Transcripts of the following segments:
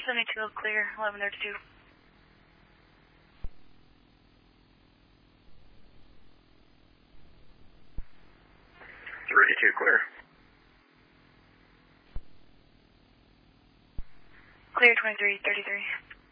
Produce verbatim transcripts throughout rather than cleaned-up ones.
three seventy-two, clear, eleven thirty-two. three eighty-two, clear. Clear, twenty-three thirty-three.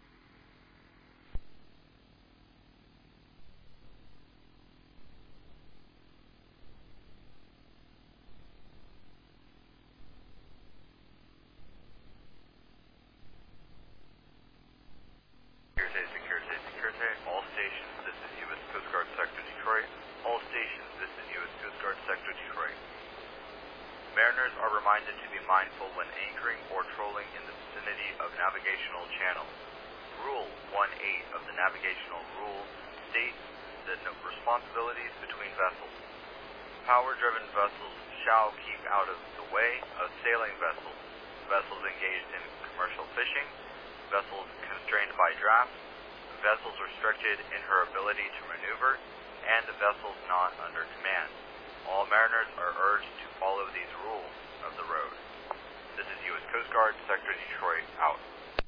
Security, security, security. All stations, this is U S Coast Guard Sector Detroit. All stations, this is U S Coast Guard Sector Detroit. Mariners are reminded to be mindful when anchoring or trolling in the vicinity of navigational channels. Rule one eight of the navigational rule states the no responsibilities between vessels. Power-driven vessels shall keep out of the way of sailing vessels, vessels engaged in commercial fishing, vessels constrained by draft, vessels restricted in her ability to maneuver, and vessels not under command. All mariners are urged to follow these rules of the road. This is U S Coast Guard, Sector Detroit, out.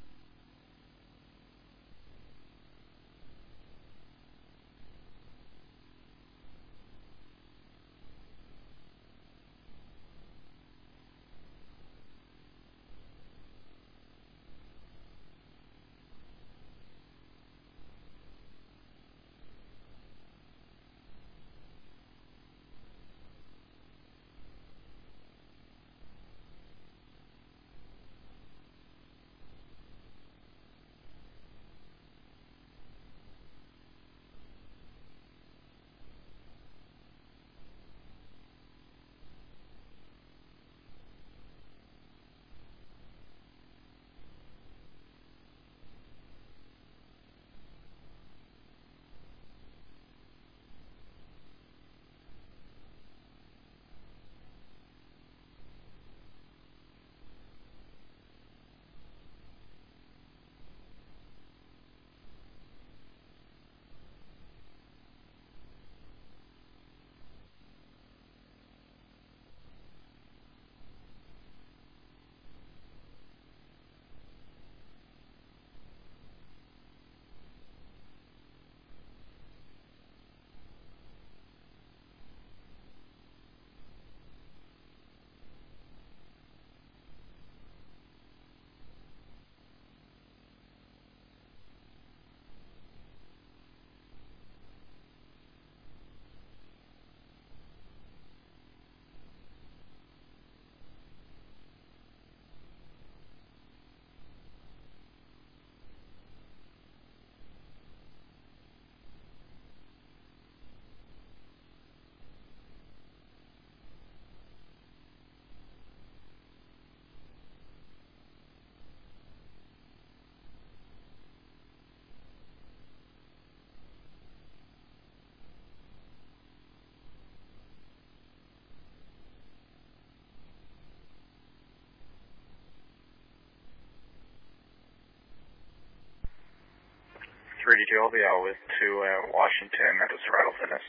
three eighty-two, I'll be out with to uh, Washington at the throttle fitness.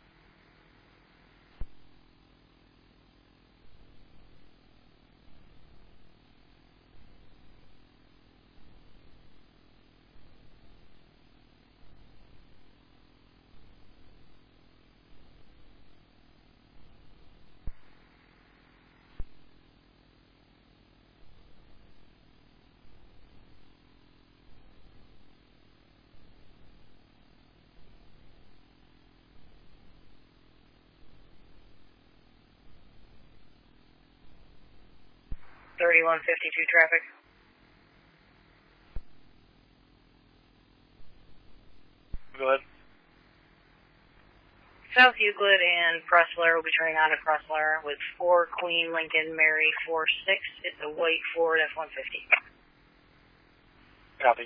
thirty-one fifty-two traffic. Go ahead. South Euclid and Pressler will be turning on to Pressler with four Queen Lincoln Mary four six. It's a white Ford F one fifty. Copy.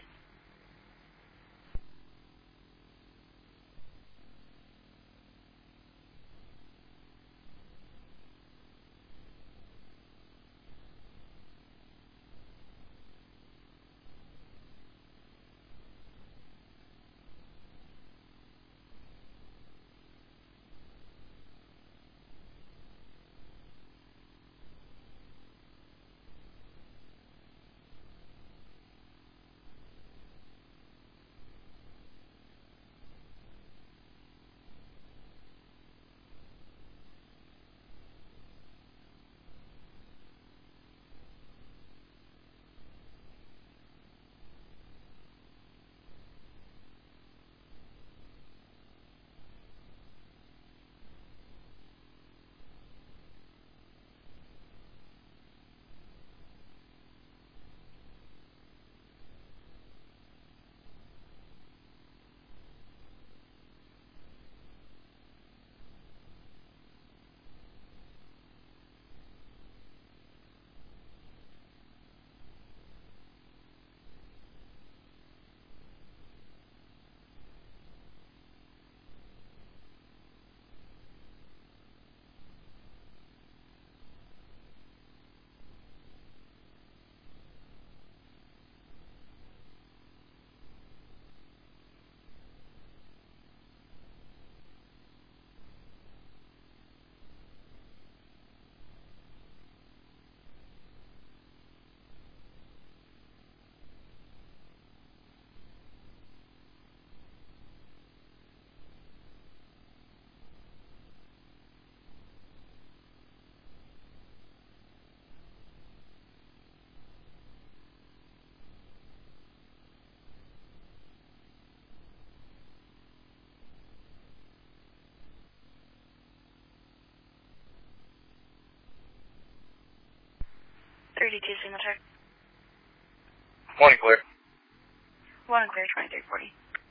fifty-two signal check. One and clear. One and clear, twenty-three forty.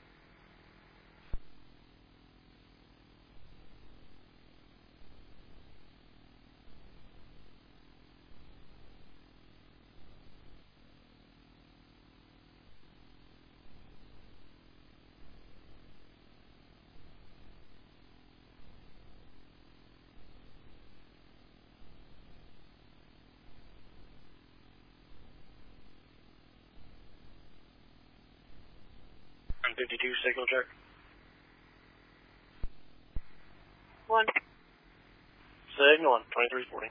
fifty-two signal check. One. Signal one, twenty-three forty.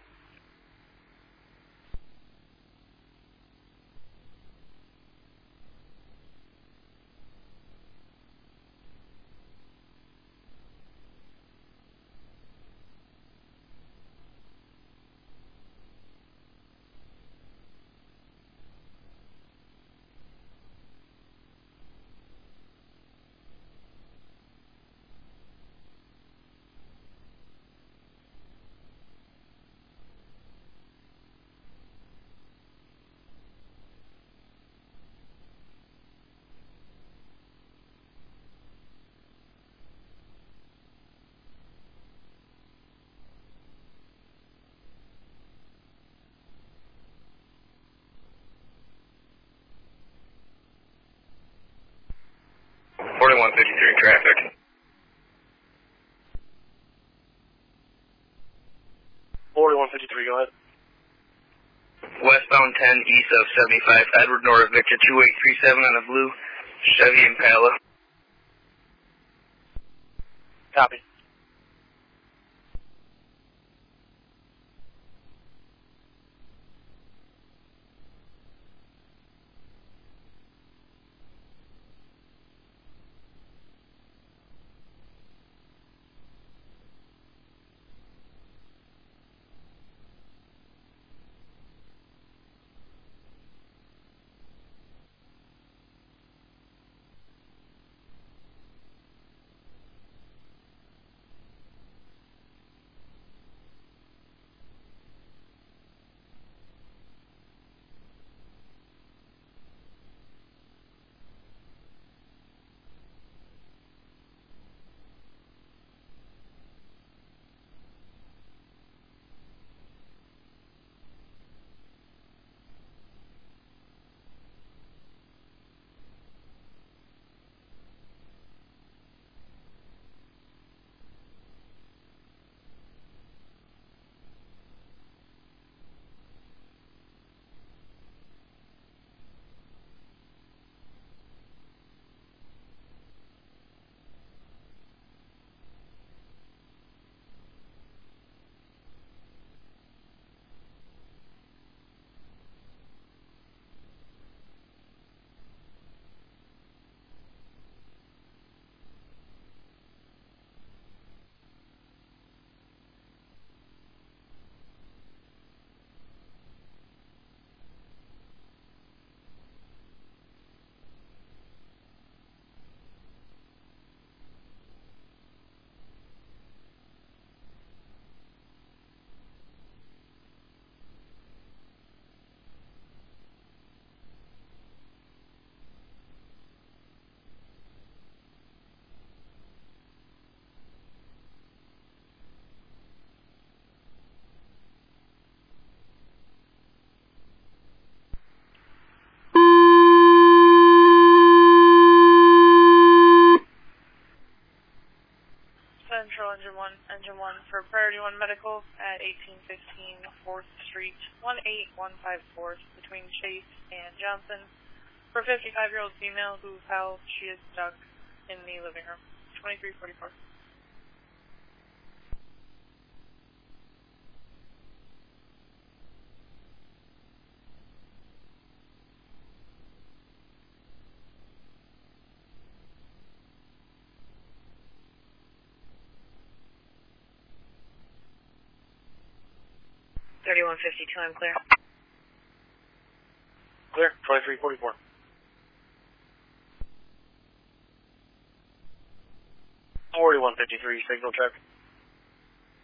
forty-one fifty-three traffic. forty-one fifty-three, go ahead. Westbound ten east of seventy-five, Edward North Victor two eight three seven on a blue Chevy Impala. Copy. Central Engine one, Engine one for Priority one Medical at eighteen fifteen fourth Street, one eight one five four between Chase and Johnson for a fifty-five-year-old female who fell. She is stuck in the living room. twenty-three forty-four. thirty-one fifty-two, I'm clear. Clear, twenty-three forty-four. forty-one fifty-three, signal check.